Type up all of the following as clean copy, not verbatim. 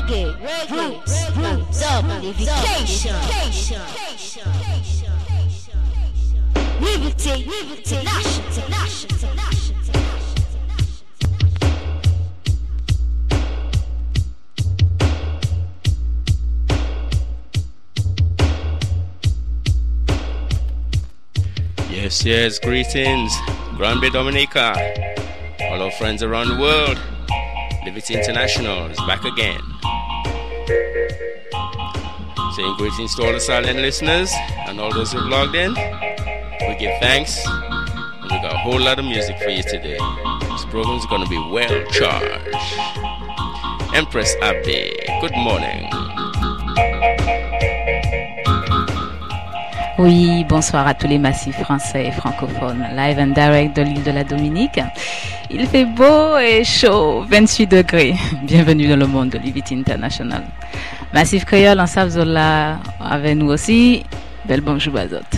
roots, amplification, liberty, Yes, greetings, Grand Bay Dominica, all our friends around the world. Liberty International is back again. Saying greetings to all the silent listeners and all those who've logged in. We give thanks, and we got a whole lot of music for you today. This program's gonna be well charged. Empress Abdi, good morning. Oui, bonsoir à tous les massifs français et francophones, live and direct de l'île de la Dominique. Il fait beau et chaud, 28 degrés. Bienvenue dans le monde de Liberty International. Massif créole en Savzola avec nous aussi. Belle bonjour à toutes.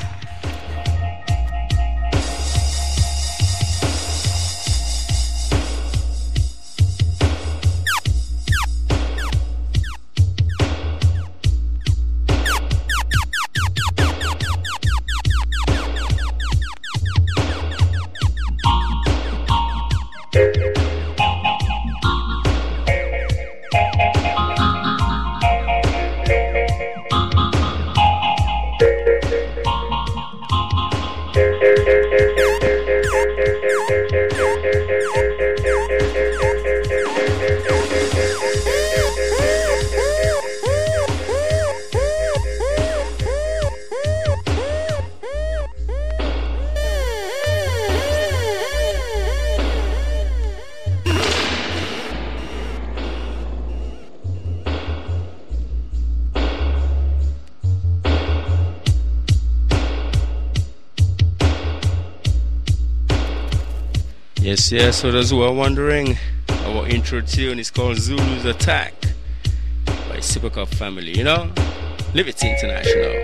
Yes, for those who are wondering, our intro tune is called Zulu's Attack by Sipakov Family, Liberty International.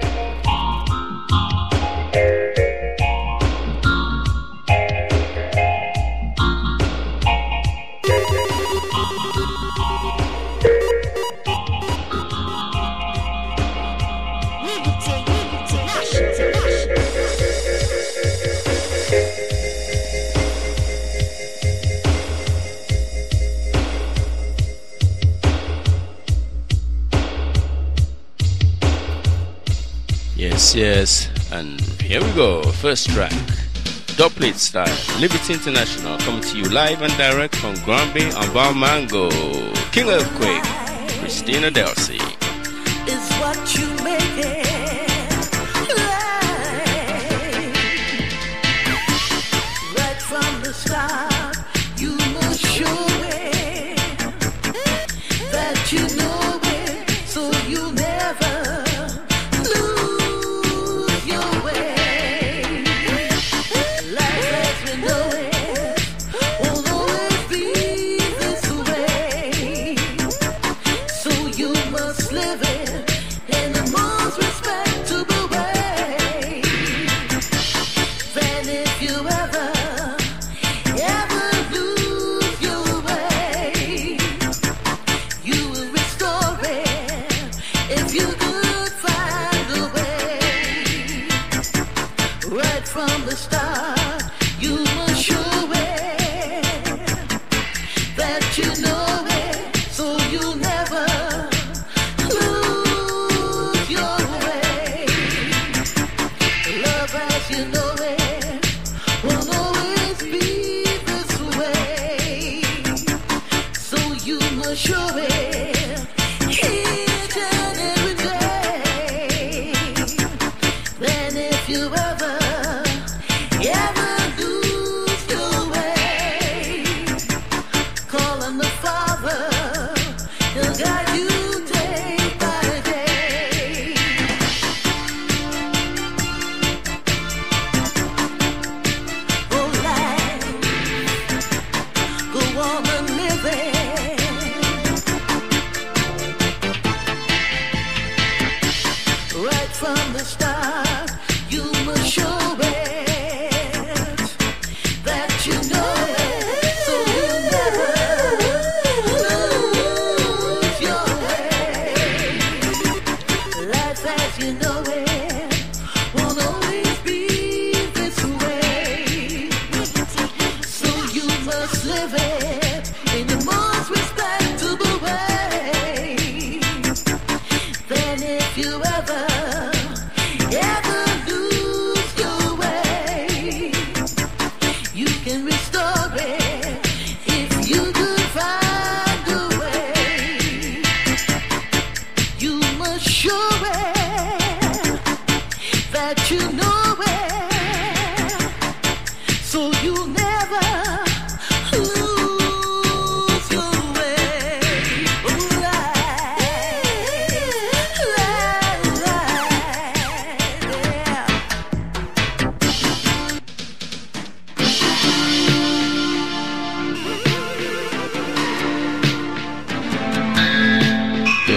Yes, and here we go. First track, Dubplate style, Liberty International, coming to you live and direct from Grand Bay on Balmango. King Earthquake, Christina Delcy. Is what you make it right from the start. You must show it that you know it, so you never.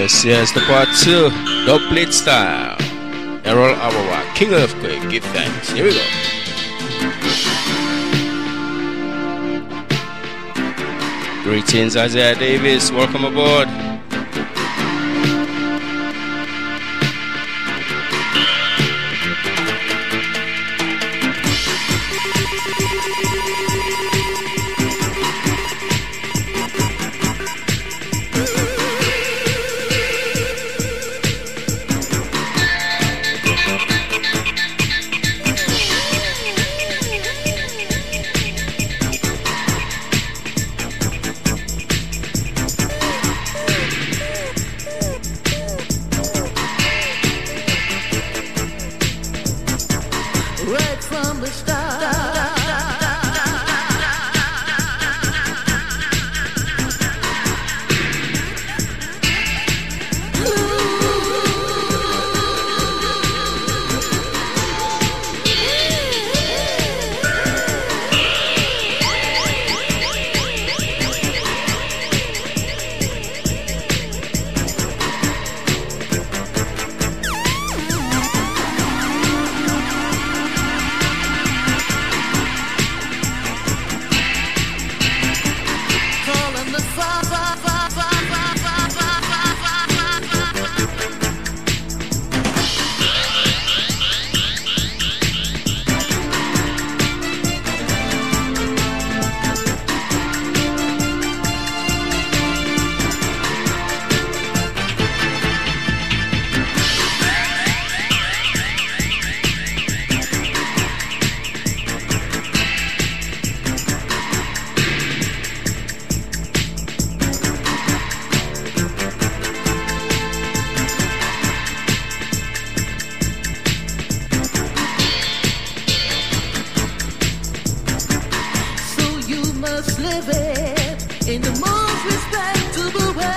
Yes, the part 2, dub plate style. Errol Awawa, King Earthquake, give thanks. Here we go. Greetings, Isaiah Davis, welcome aboard. Right from the start. Calling the so you must live it in the most respectable way.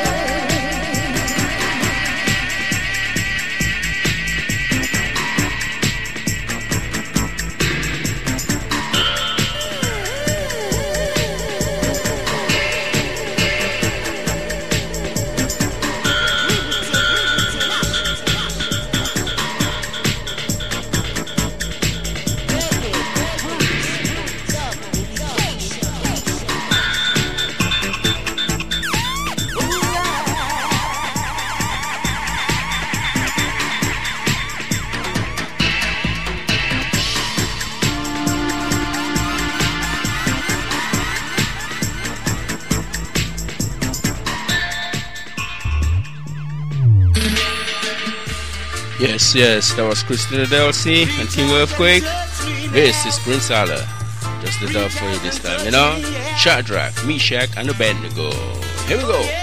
Yes, that was Christina Delcy and King Earthquake. This is Prince Allah. Just the dub for you this time, you know? Shadrach, Meshach, and Abednego. Here we go.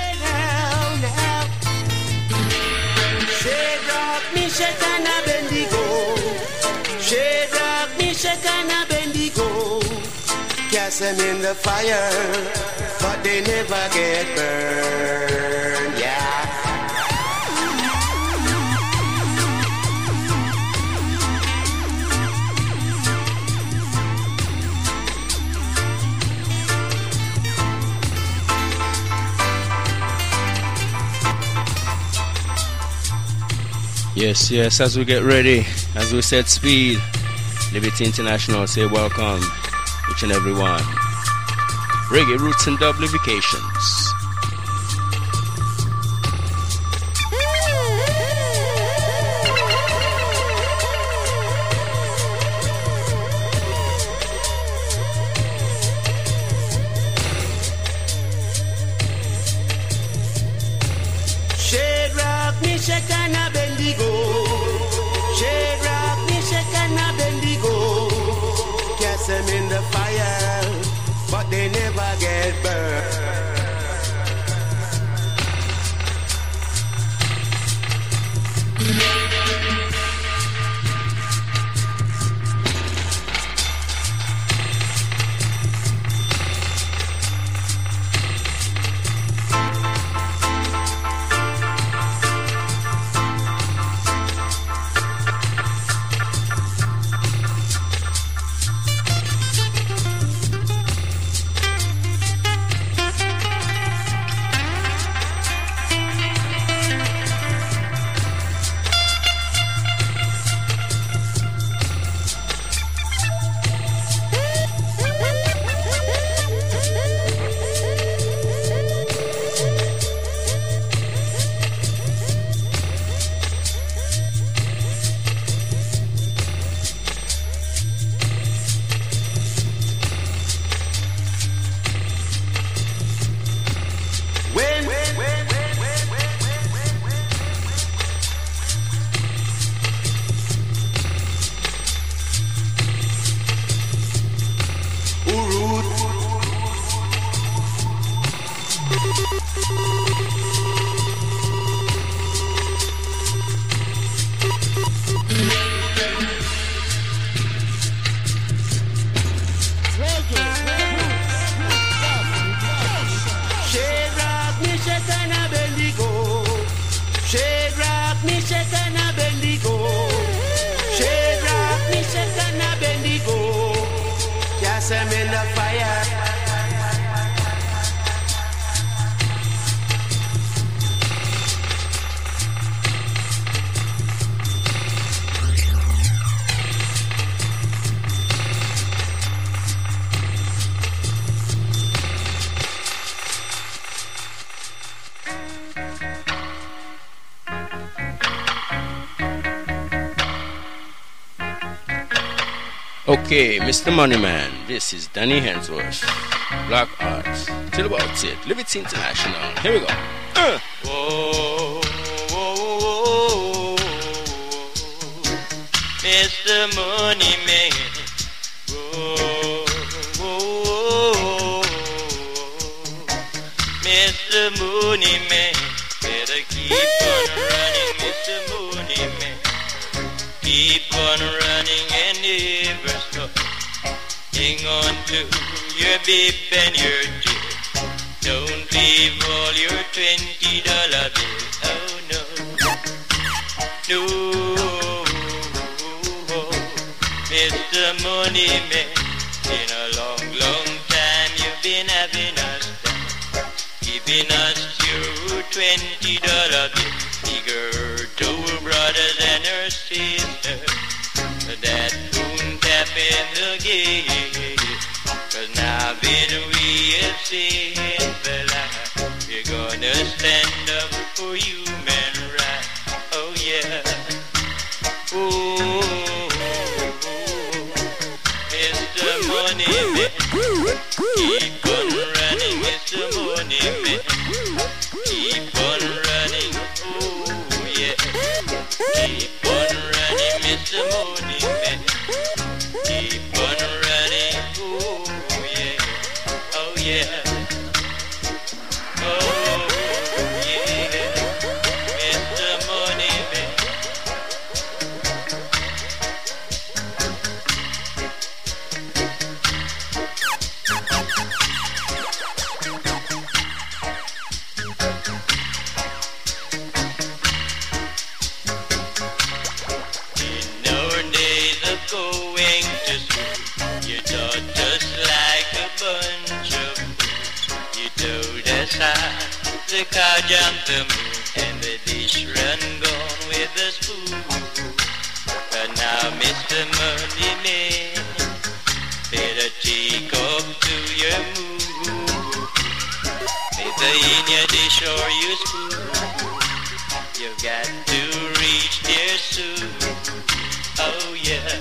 Shadrach, Meshach, and Abednego. Shadrach, Meshach, and Abednego. Cast them in the fire, but they never get burned. Yeah. Yes, as we get ready, as we set speed, Liberty International say welcome, each and every one. Reggae Roots and Dublifications. Shadrach, Meshach, and Abednego. Shadrach, Meshach, and Abednego. Cast them in the fire, but they never get burned. Shadrach, Meshach, and Abednego. Shadrach, Meshach, and Abednego. Shadrach, Meshach, and Abednego. Cast them in the fire. Okay, Mr. Moneyman, this is Danny Hensworth, Black Arts, till about it, Liberty International. Here we go. Whoa, whoa, whoa, Mr. Moneyman. Whoa, whoa, Mr. Moneyman. Better keep on running, Mr. Moneyman. Keep on running and never stop. Hang on to your bib and your dip. Don't leave all your $20 bills. Oh no, no, Mr. Moneyman. In a long, long time you've been having us down, giving us your $20 bill. Eager to brothers and her sisters that won't tap in the gate. 'Cause now that we have seen the light, we're gonna stand up for human rights. Oh yeah. Oh, Mr. Moneyman. Keep on running, Mr. Moneyman. Keep on running. Oh yeah. Keep on running, Mr. Moneyman. Keep on running. Oh yeah. Oh yeah. Oh yeah. Mr. Moneyman. In our days of going to school, you taught us like a bunch of fools. You told us how the cow jumped the moon and the dish run gone with the spoon. But now, Mr. Moneyman, better take off to your move. Either in your dish or your spoon, you've got to reach there soon. Oh yeah.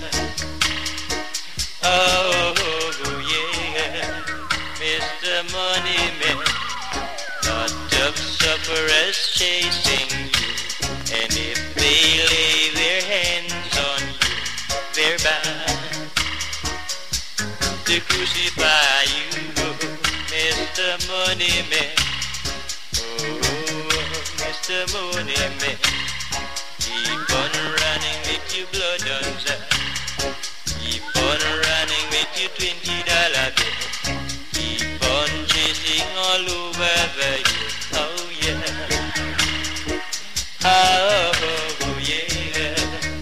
Oh yeah. Mr. Moneyman. Lot of sufferers chasing you, and if they lay their hands on you, they're bound to crucify you, Mr. Moneyman. Oh, Mr. Moneyman. Keep on running with your blood on side. Keep on running with your $20 bill. Keep on chasing all over the year. Oh yeah. Oh yeah.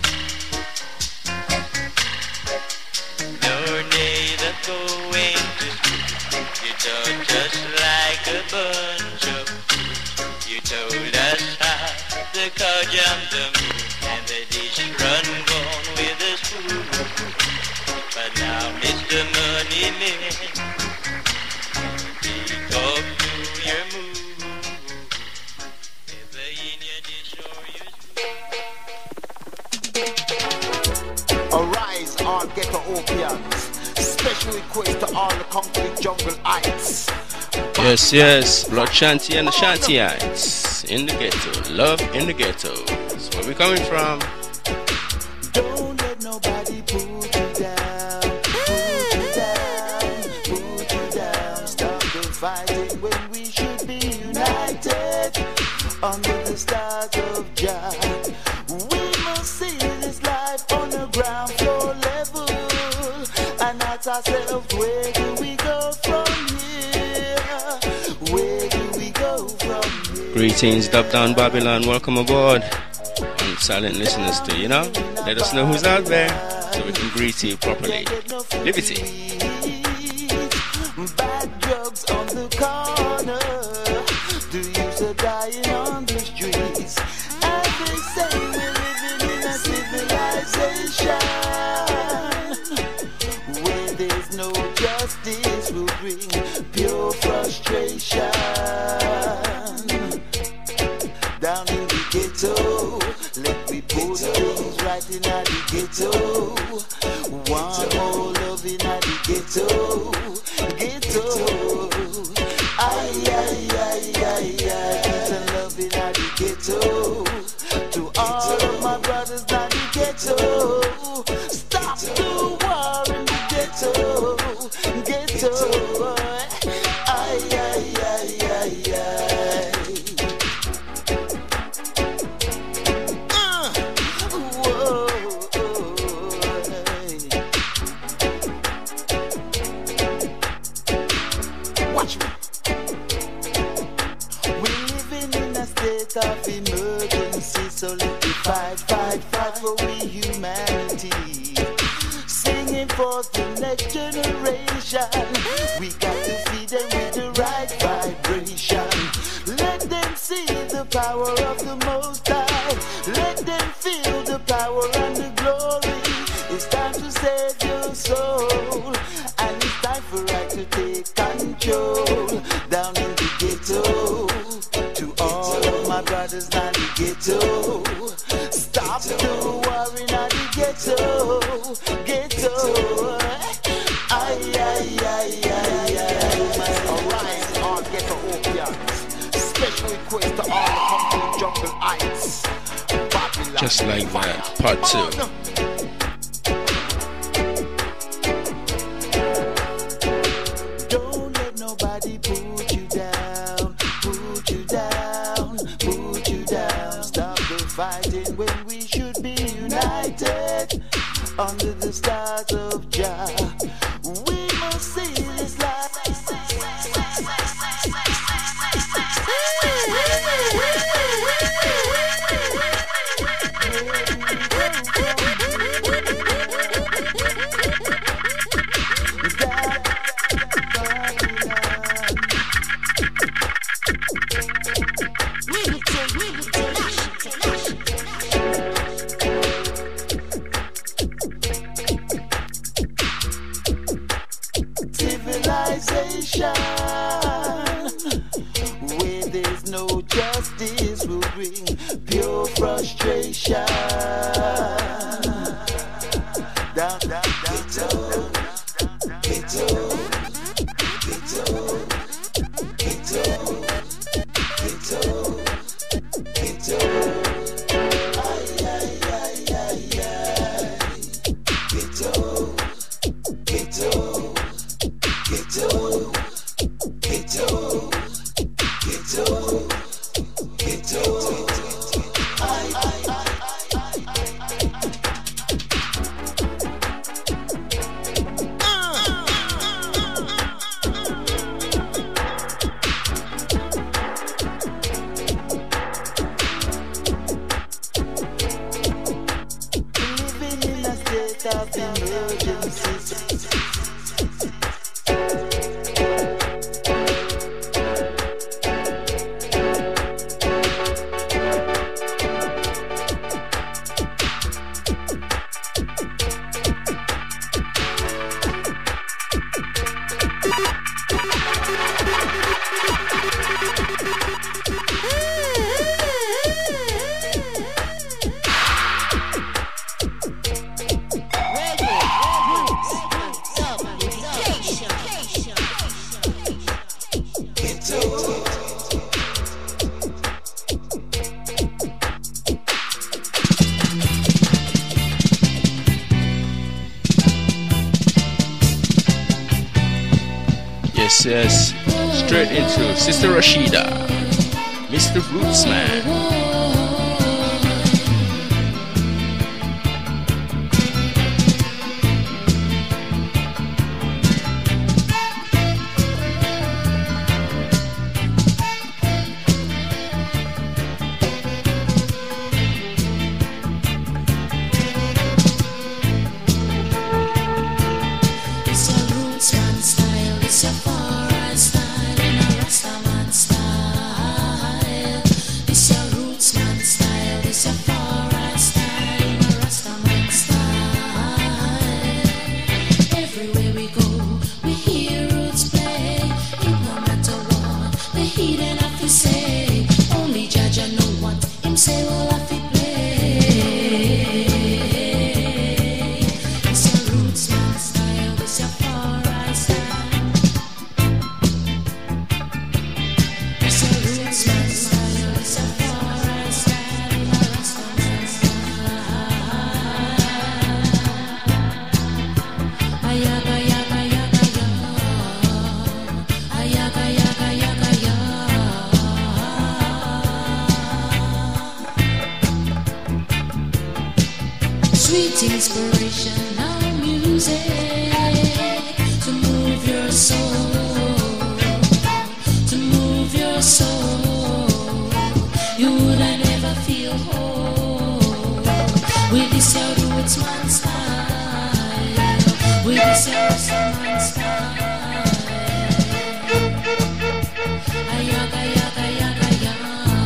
No days of going to school. You taught us like a bunch of fools. You told us how the cow jumped the moon and the dish run gone with a spoon. But now, Mr. Moneyman, take off to your move. Ever in your dish or your spoon. Arise, all ghetto opiums. Special request to all the concrete jungleites. Yes, yes, Blood Shanty and the Shantyites in the ghetto, love in the ghetto. That's where we're coming from. Don't let nobody put you down, put you down, put you down. Stop the fighting when we should be united. united under the stars of Jah. We must see this life on the ground floor level and ask ourselves, where do we go from here? Where do we go from here? Greetings, Dub Down Babylon. Welcome aboard. And silent listeners too, you know? Let us know who's out there so we can greet you properly. Liberty. Bad drugs on the corner, the youths are dying on the streets, and they say we're living in a civilization where there's no justice will bring pure frustration. Down in the ghetto, let me put things right in the ghetto. One more love in the ghetto. Ghetto, ay, ay, ay, ay, ay, peace and love in the ghetto. To all of my brothers in the ghetto, stop the war in the ghetto. Ghetto, ay, ay, ay, ay, ay. Whoa. Watch me. We're living in a state of emergency, so let me fight, fight, fight for we humanity. Singing for the next generation. We got to feed them with the right vibration. Let them see the power of the Most High. Let them feel the power and the glory. It's time to save your soul, and it's time for right to take control. Down in the ghetto, to all of my brothers in the ghetto, stop the war in the ghetto. Ghetto, ay, ay, ay, ay, ay. Arise, all ghetto opiums. Special request to all the company jungle heights. Babylon. Just like that. Part 2. Don't let nobody put you down, put you down, put you down. Stop the fighting when we should be united under the stars of Jah. We must see this life. Civilization where there's no justice will bring pure frustration. Down, down, ghetto, ghetto, ghetto, ghetto, ghetto, ghetto. Ay, ay, ay, ay, ay. Ghetto, ghetto. Ghetto, ghetto, ghetto, ghetto. Ay, ay, ay, living in a state of emergency. Yes, straight into Sister Rashida. Mr. Rootsman. Sweet inspirational music to move your soul, to move your soul. You would never feel whole with this your rootsman style, with this your rootsman style. Ayaga yaga yaga ya,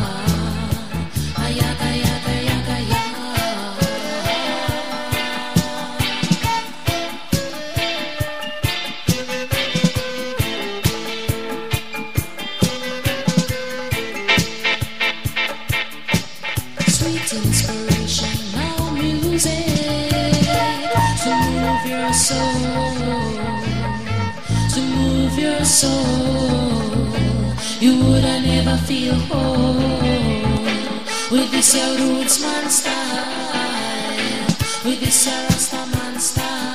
ayaga yaga yaga ya. Inspirational music to move your soul, to move your soul. You would never feel whole with this your rootsman style, with this your Rastaman style.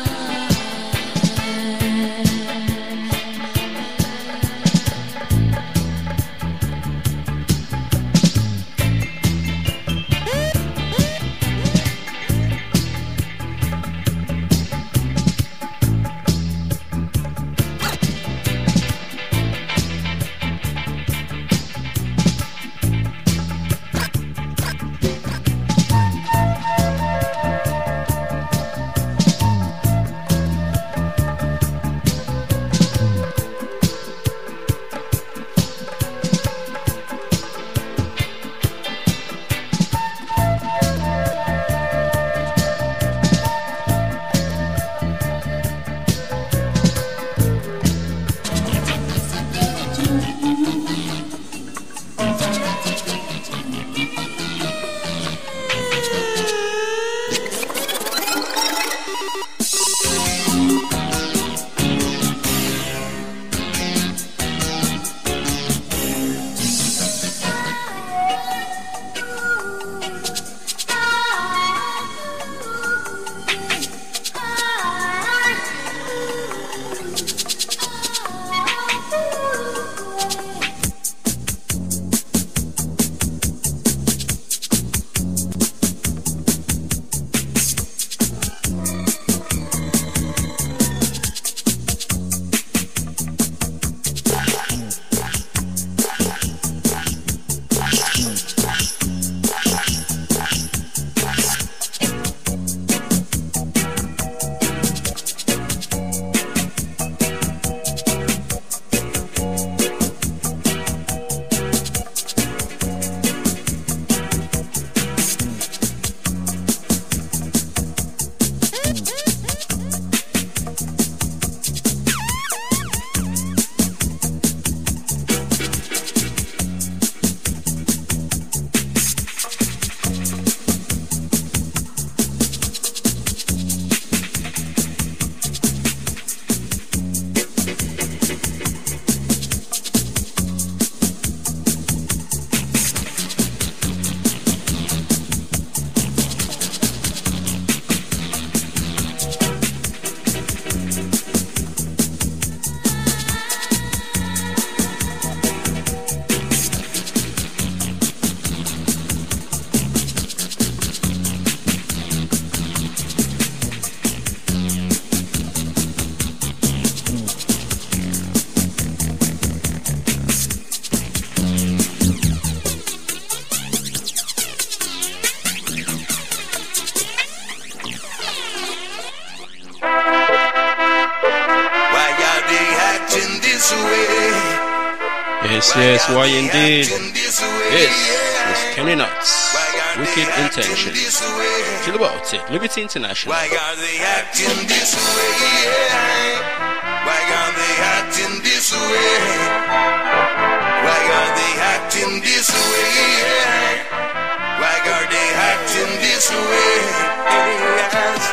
Yes, why indeed? This is Kenny Nuts, Wicked Intention. Chill about it, Liberty International. Why are they acting this way? Why are they acting this way? Why are they acting this way? Why are they acting this way? Yes.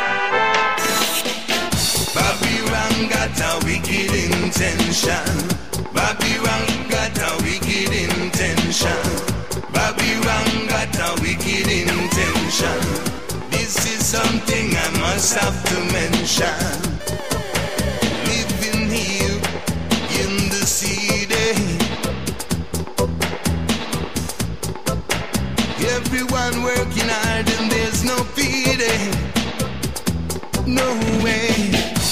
Babylon got a wicked intention. Babylon got a wicked intention. Babylon got a wicked intention. This is something I must have to mention. Living here in the city, everyone working hard and there's no feeding. No way.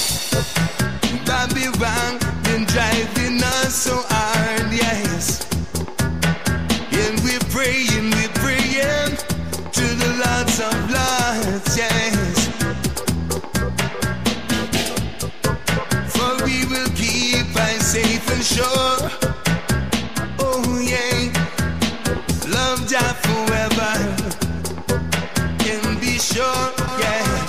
Babylon been driving us so hard, yes. And we're praying to the Lords of Lords, yes. For we will keep I safe and sure. Oh yeah, love Jah forever. Can be sure, yes.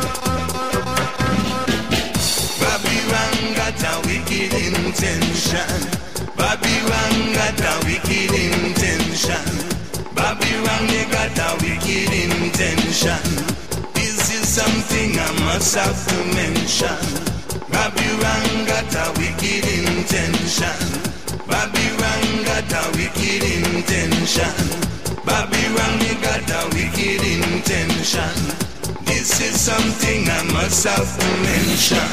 Babylon got a wicked intention. Babylon got a wicked intention. Babylon, they got a wicked intention. This is something I must have to mention. Babylon got a wicked intention. Babylon got a wicked intention. Babylon, they got a wicked intention. This is something I must have to mention.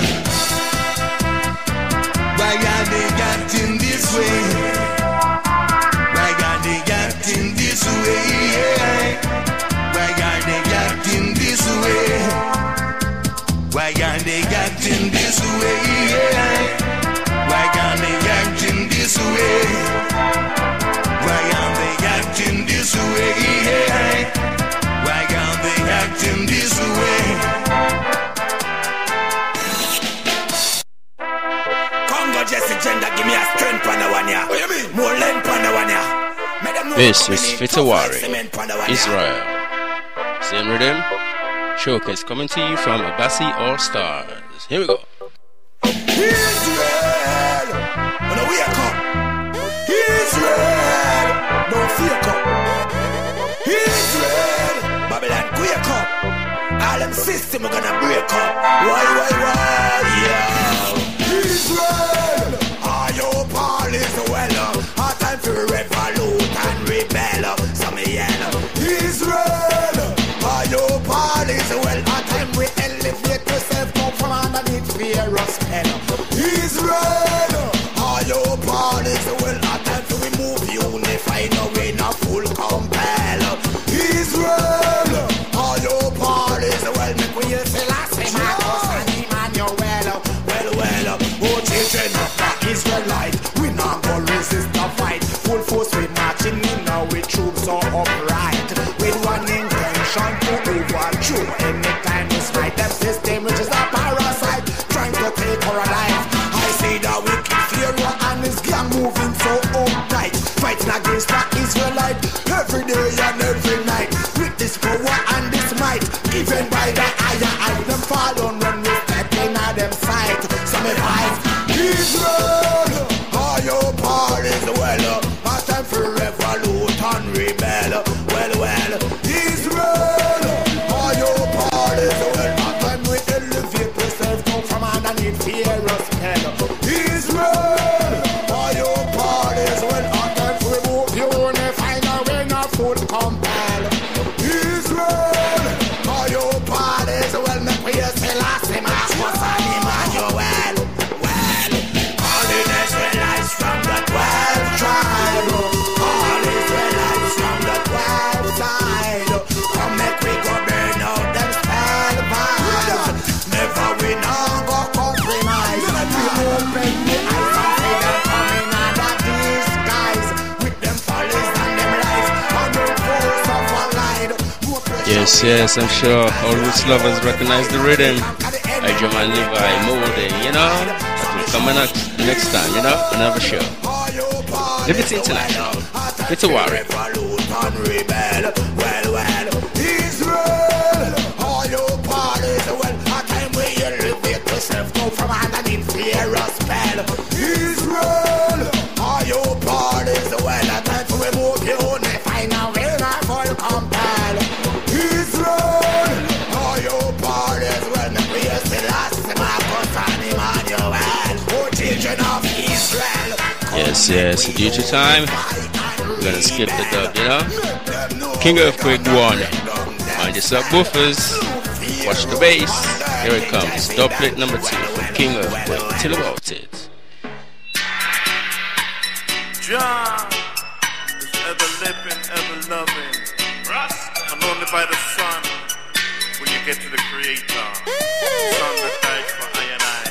Why are they acting this way? Why are they acting this way? Why are they acting this way? Why are they acting this way? Why are they acting this way? Why are they acting this way? Why are they acting this way? Congo Jesse Gender, give me a strength on the one ya. What you mean? More length on the one ya. This is Fitawari, Israel. Same rhythm. Showcase coming to you from Abassi All Stars. Here we go. Israel, when we come. Israel, don't fear come. Israel, Babylon quake up. All them system are gonna break up. Why, yeah. Israel, are your Paul is well. Our time for revolute and rebel. Some yell. Israel, are your Paul is well. Our time we elevate yourself. Come from underneath fear of spell. Israel, are your Paul is well. Our time to remove unify. No way, no full compel. Israel, all your parties, well, make we say last time, and Emmanuel, well, oh, children of the Israelite, we not gonna resist the fight, full force we marching in now with troops so upright, with one intention to overthrow, anytime we fight them system, which is a parasite, trying to take our life, I see the wicked Pharaoh and his gang moving so upright, fighting against the Israelite, every day and every night, with this power and this might, even by the higher eye, them fall on when we step in at them sight. Some advice, Israel, all your parties, well, my time for revolute and rebel, well, Israel, all your parties, well, my time we elevate ourselves, come from underneath fear of spell. Israel, all your parties, well, my time for remove unify, now we're not full compel. Israel, all your parties, well, make we say last time, Marcos and Emmanuel, well, all the Israelites from the 12 tribe, all Israelites from the 12 side, come make we go burn out them spell vibes, never we now go compromise, we open the eyes and see them coming out of disguise, with them follies and them lies, and the force of a line. Yes, I'm sure all roots lovers recognize the rhythm. I Jaman Levi Mode, you know. That will come next time, you know, another show. All your Liberty International. It's a worry. Well, Israel, all your parties, well, a time where you elevate yourself now from underneath fear or spell. Israel, all your parties, well, a time to remove your own, find a will not for compel. Israel, all your parties, well, the praise the last Marcus and Emmanuel, oh children of Israel. Yes, due to time, we're gonna skip the dub, you know? King Earthquake 1. Mind your subwoofers. Watch the bass. Here it comes. Dub plate number 2 from King Earthquake. Till about it. John is ever living, ever loving. And only by the sun will you get to the Creator. The sun that died for I and I.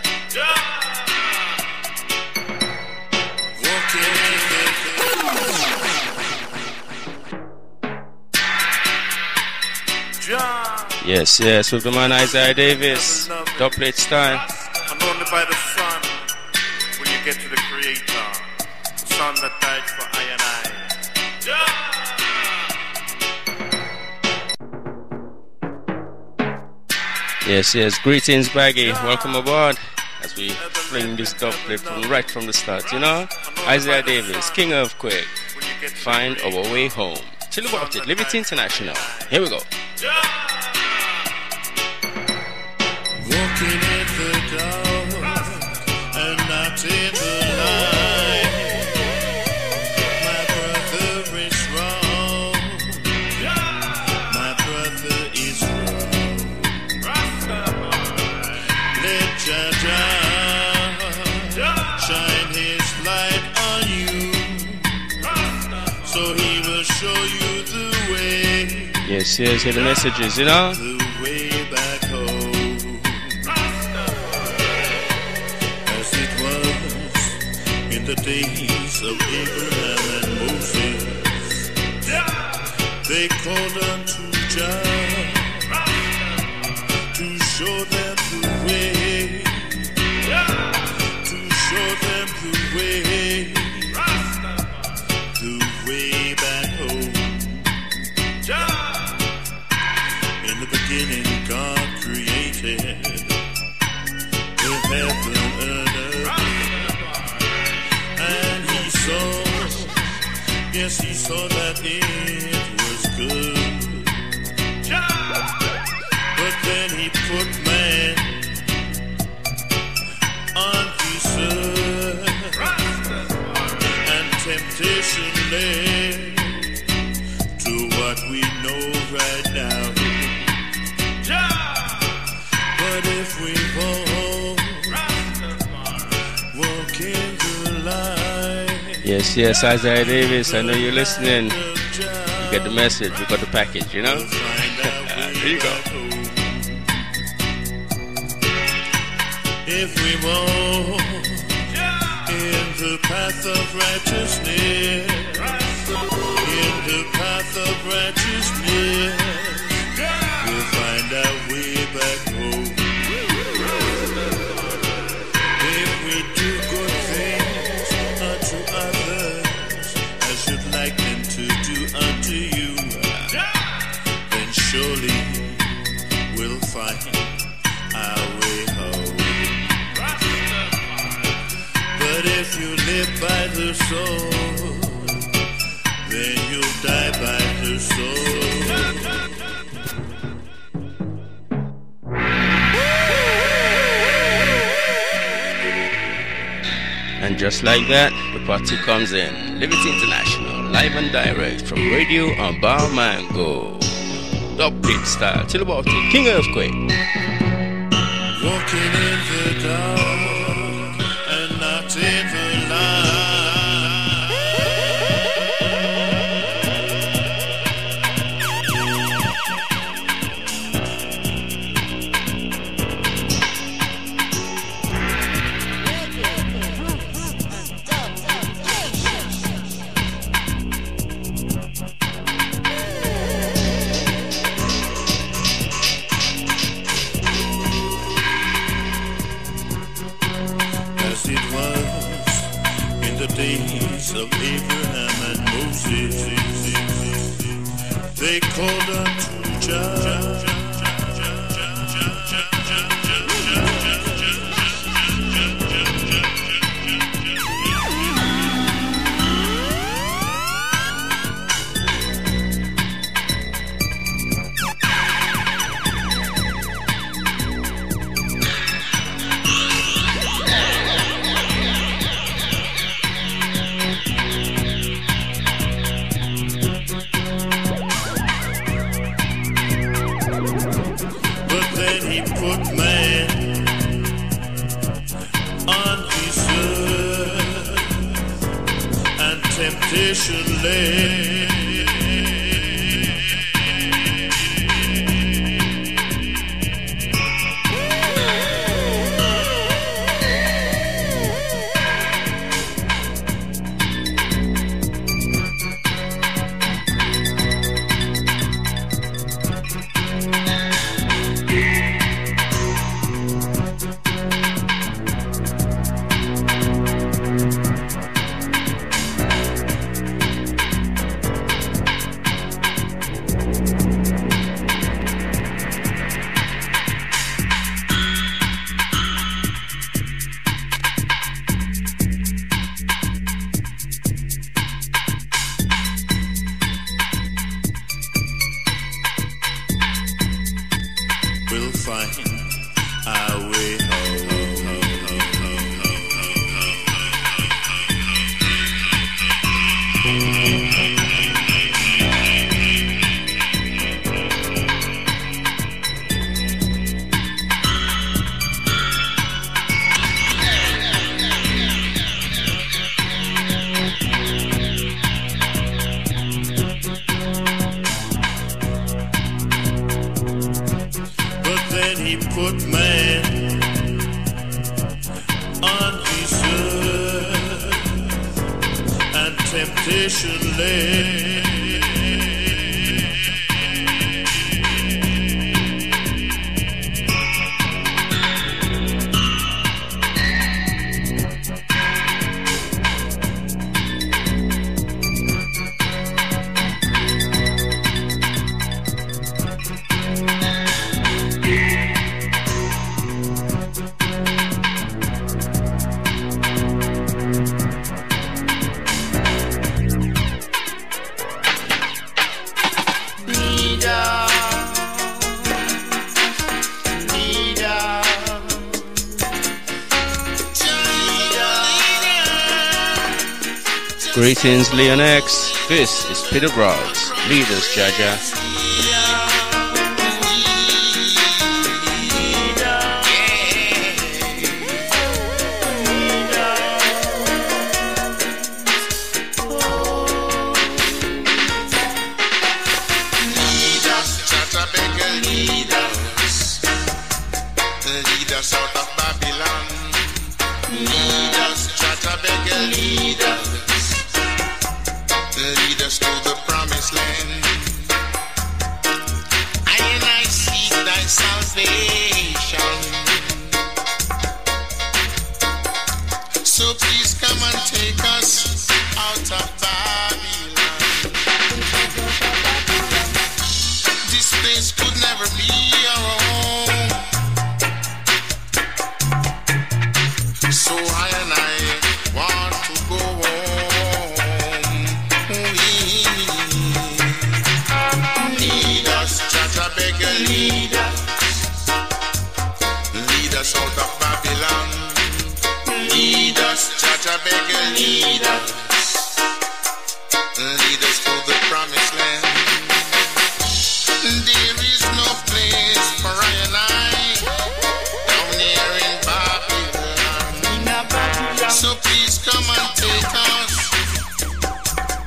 Yes, with the man Isaiah Davis. Dub plate style. And only by the sun will you get to the Creator. The sun that died for I and I. Yes. Greetings, Baggy. Welcome aboard as we fling this dub plate right from the start, you know? Isaiah Davis, King Earthquake. Find our way home. Chill about it. Liberty International. Here we go. Walking in the dark and not in the light. My brother is wrong. My brother is wrong. Let Jah shine his light on you, so he will show you the way. Yes, hear the messages, you know? The way back home. In the days of Abraham and Moses, they called unto Jah to show them the way, to show them the way back home. In the beginning, God created the heaven and earth. Yes, he saw that it was good. But then he put man on this earth, and temptation led to what we know right now. But if we walk in the light. Yes, Isaiah Davis, I know you're listening. You get the message, you got the package, you know? Here you go. If we walk in the path of righteousness, in the path of righteousness, we'll find our way back home. If we do good things unto others, as you'd like them to do unto you, then surely we'll find our way home. But if you live by the sword, then you'll die by the sword. And just like that, the party comes in. Liberty International, live and direct from Radio on Bar Mango. Dub beat style, chill about it. King Earthquake. Walking in the dark and not in the light. they called unto Jah. Put man on his earth and temptation lay. Put man on his earth and temptation lay. Greetings, Leon X. This is Peter Broggs. Lead us, Jaja.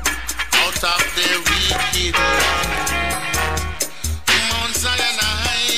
Mount Zion,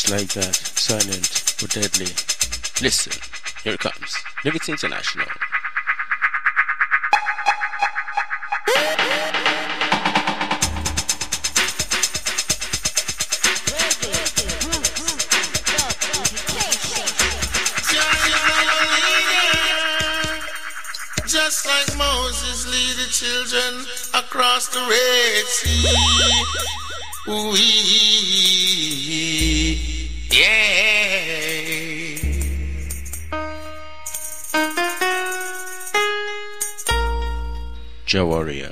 Just like that, silent but deadly. Listen, here it comes. Liberty International. Just like Moses lead the children across the Red Sea. Ooh-wee. Yeah. Jah Warrior.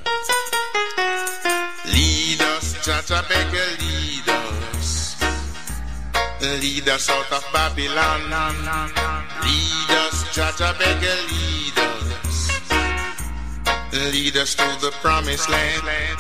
Lead us, Jaja beggar, lead us. Lead us out of Babylon. Lead us, Jaja beggar, lead us. Lead us to the promised land.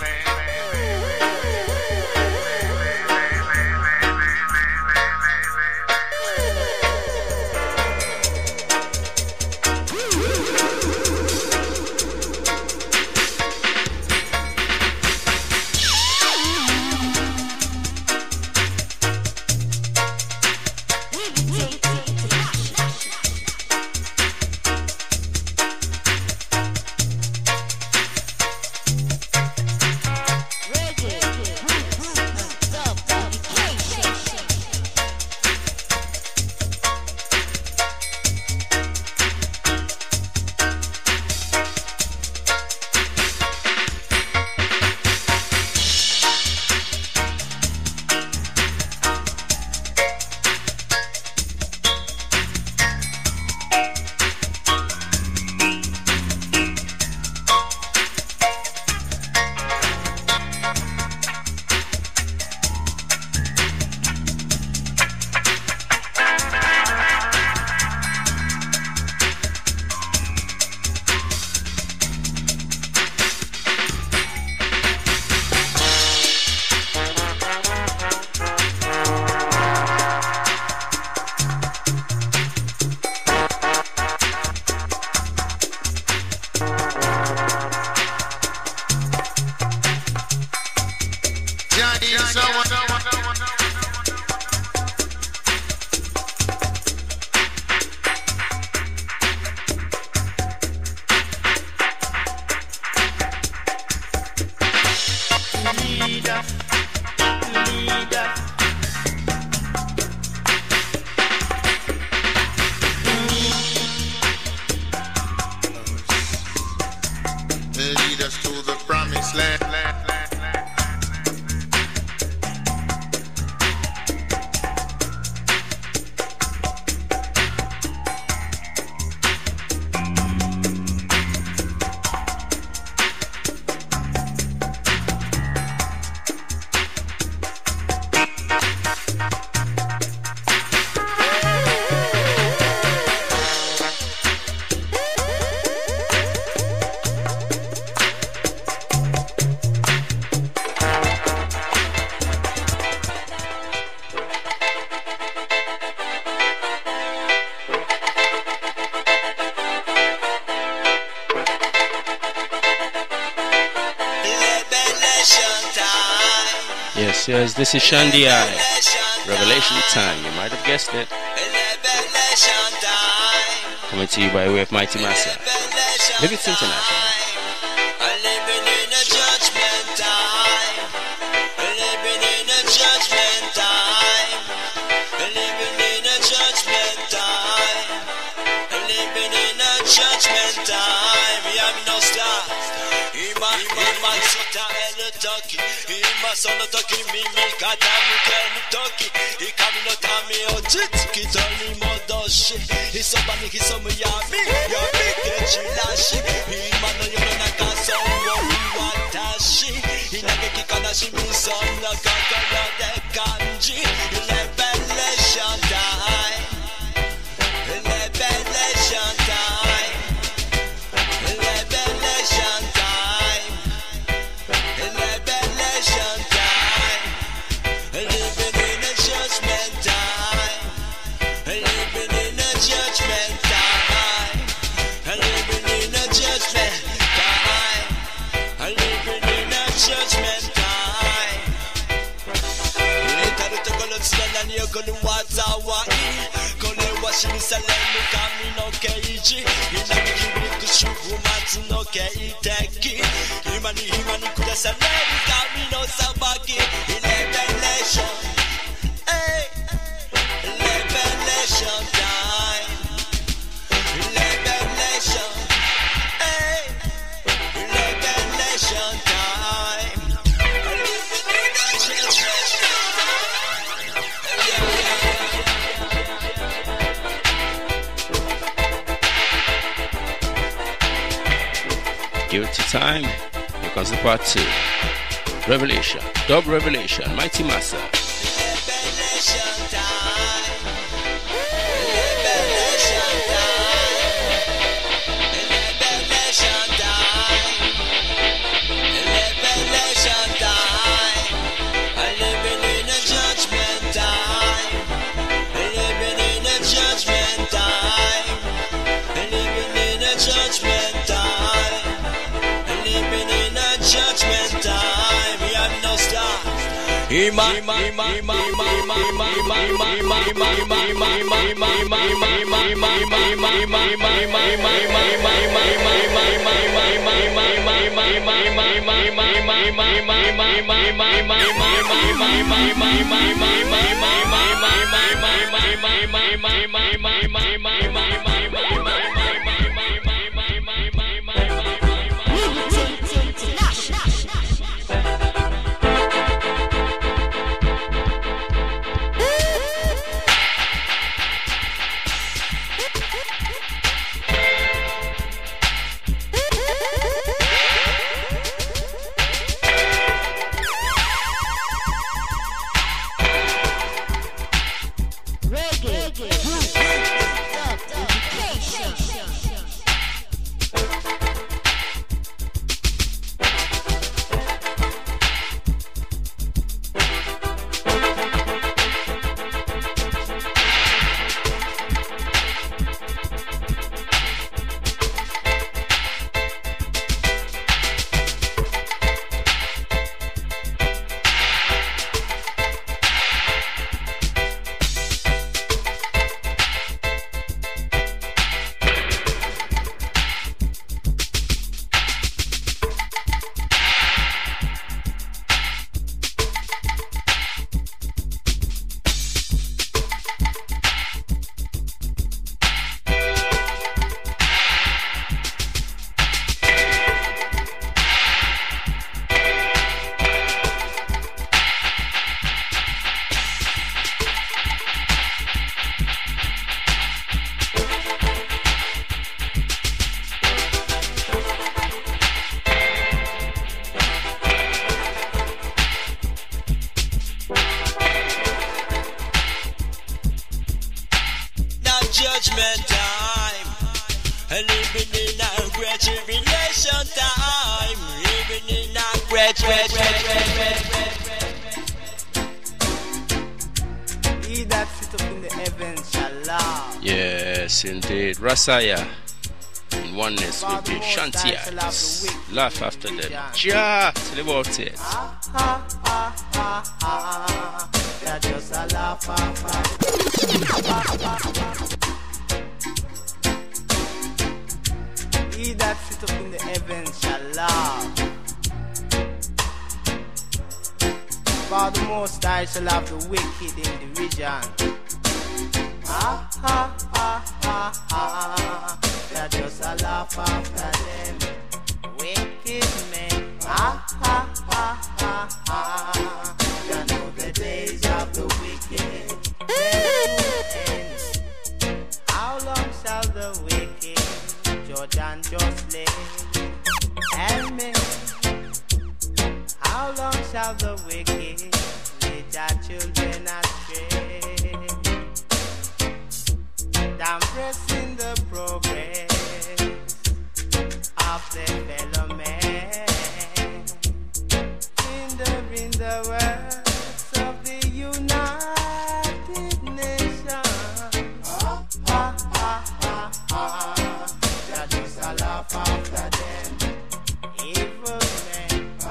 Lead us to the promised land. Yes, this is Shandy I. Revelation time, you might have guessed it. Coming to you by way of Mighty Massa. Liberty International. Sono toki mimi katami keni toki ikami no tami ojitsu kitoni modoshi hisobani hisomu yami kechilashi ima no yoronaka sono watashi hinage kikanashi mi sono kokoro de kanji revelation time revelation time revelation time revelation time living in a judgment time living in a judgment time living in a judgment time living in a judgment time 至るところつらなに起こるわ me cause me no cagey. In a me little shoe woman's no cagey. Himani coulda said me cause me no sabaki. Revelation, hey, revelation time. Revelation, hey, revelation time. Give it to time. Here comes the part 2. Revelation. Dub Revelation. Mighty Massa. Revelation time. Revelation time. Revelation time. Revelation time. I'm living in a judgment time. I'm living in a judgment time. I'm living in a judgment time. I'm living in a judgment time. We have no start. Judgment time, living in a great tribulation time, living in a great. He that sit up in the heavens shall laugh. Yes, indeed. Rasaya in oneness with the Shantians. Laugh after them. Ja, tell about it. They're just a laugh after. He that sit up in the heavens shall laugh. For the Most High shall have the wicked in derision. They're just a laugh after them. Wicked men. You know the days of the wicked. How long shall the wicked judge and justly? Tell me, how long shall the wicked lead their children astray? Down pressing the progress of their fellow men. In the words of the United Nations. That just a laugh after them. Evil men.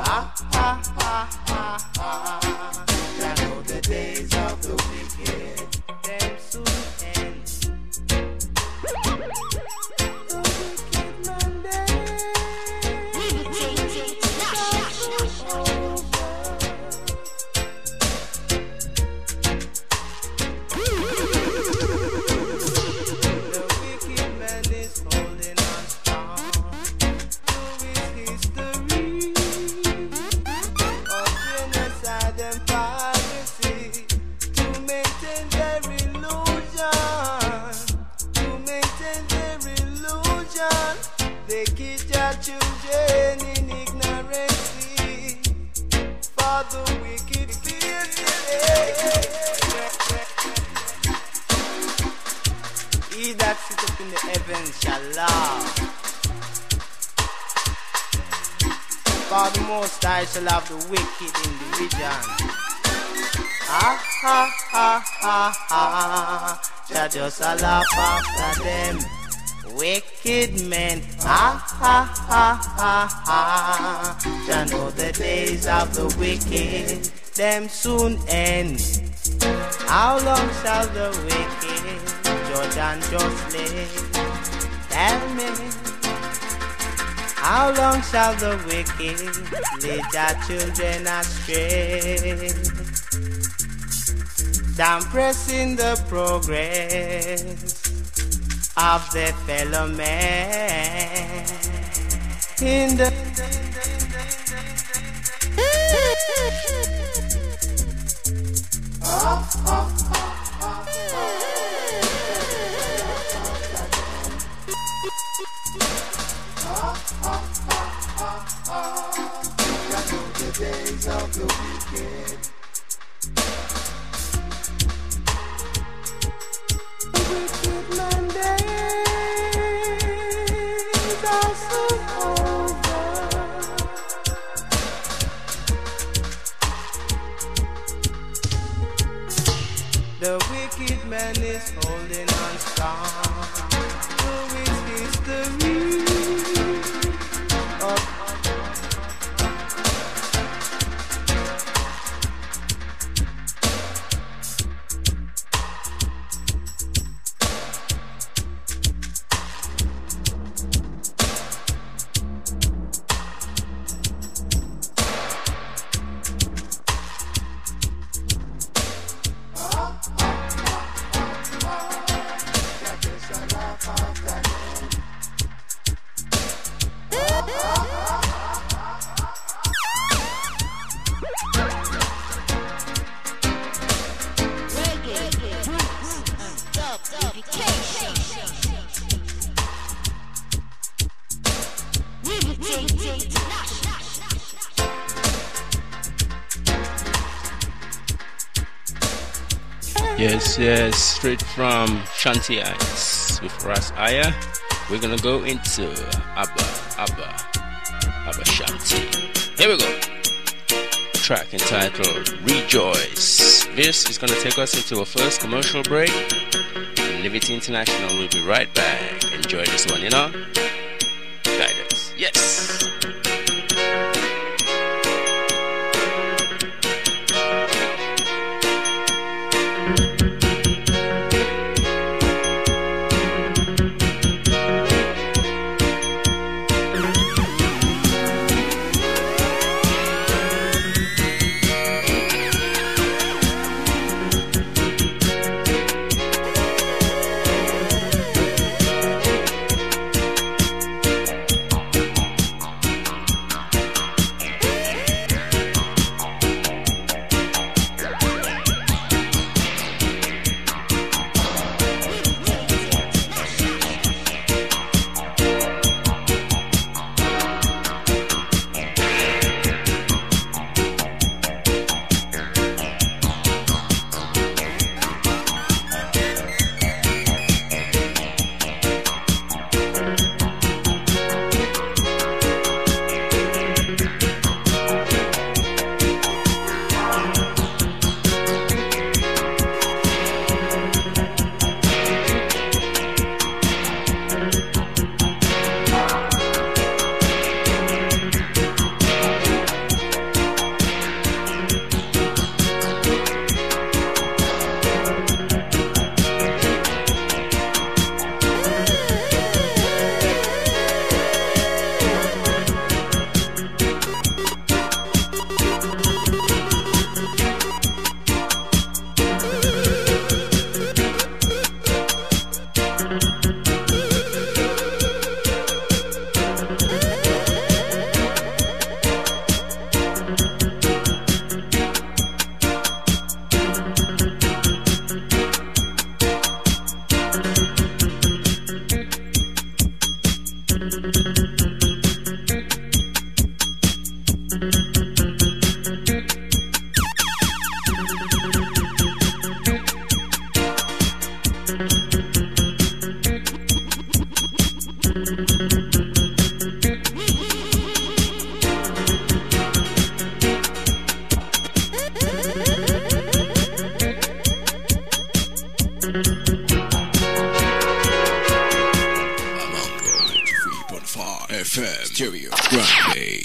That know the days of the wicked. Them soon end. religion. They keep their children in ignorance. For the wicked fear he that sitteth in the heavens shall laugh. For the Most High shall have the wicked in the region. Ha ha ha ha ha. Shall just a laugh after them wicked men. Ha ha ha ha ha. Shall know the days of the wicked, them soon end. How long shall the wicked judge and justly? Tell me. How long shall the wicked lead their children astray? Down pressing the progress of their fellow man in the days of the wicked. The wicked man days are soon over. The wicked man is holding on strong to his history of Yes, straight from Shanti Heights with Ras Aya. We're gonna go into Abba Shanti. Here we go. Track entitled Rejoice. This is gonna take us into our first commercial break. Liberty International will be right back. Enjoy this one, Guidance. Yes. FM Stereo Grande.